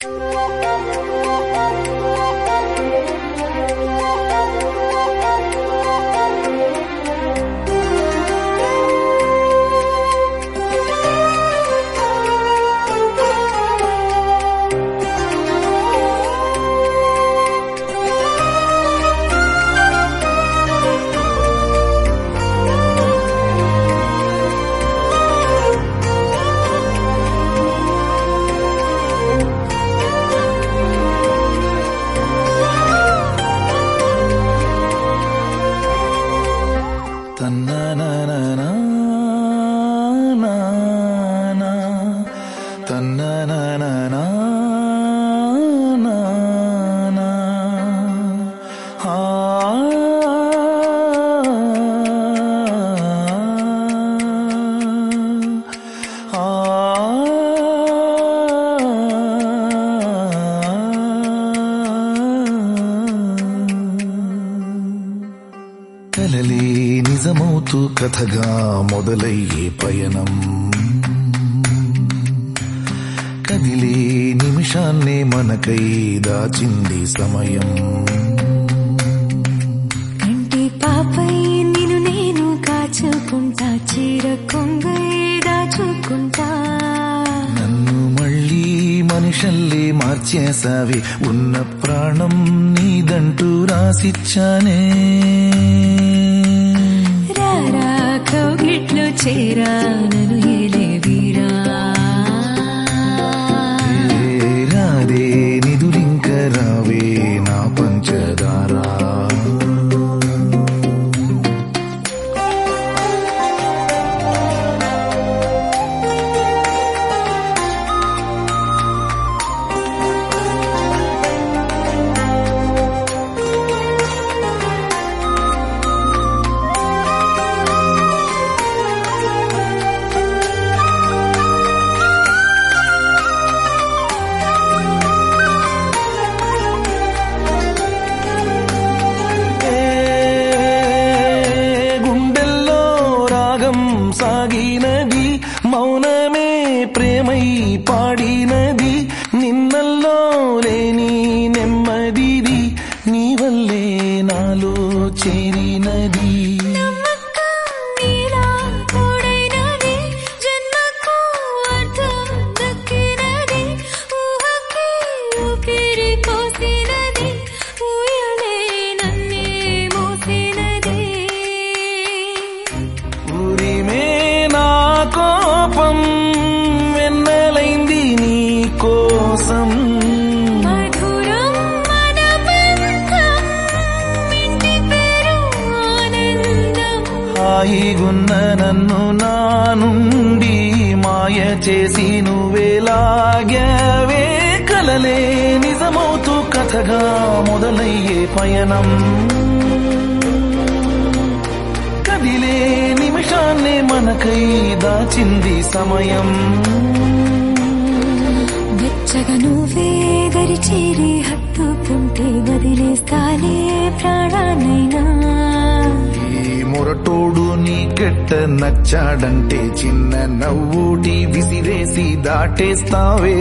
కలలే నిజమవుతూ కథగా మొదలయ్యే పయనం, కదిలే నిమిషాన్నే మనకై దాచింది సమయం. కంటి పాపై నిన్ను నేను కాచుకుంటా, చీర కొంగై దాచుకుంటా. నన్ను మళ్ళీ మనిషల్లే మార్చేసావి, ఉన్న ప్రాణం నీదంటూ రాసిచ్చానే. రారా కౌగిట్లో చేరా నన్ను ఏలే వీరా, రాదే నిదురింక రావే నా పంచదారా. సాగినది మౌనమే ప్రేమై పాడినది, నిన్నల్లో లేని నెమ్మదిది నీ వల్లే నాలో చేరినది. కోపం వెన్నెలైంది నీ కోసం, మధురం మన బంధం, ఇంటి పేరు ఆనందం. హాయిగున్న నన్ను నా నుండి మాయ చేసి నువ్వేలాగావే. కలలే నిజమవుతూ కథగా మొదలయ్యే పయనం, కదిలే నిమిషాన్నే మనకై దాచింది సమయం. వెచ్చగా నువ్వే దరి చేరి హత్తుకుంటే వదిలేస్తానే ప్రాణానైనా. ఈ మొరటోడు నీకెట్ట నచ్చాడంటే చిన్న నవ్వుటి విసిరేసి దాటేస్తావే.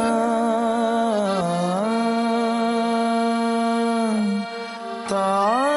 తా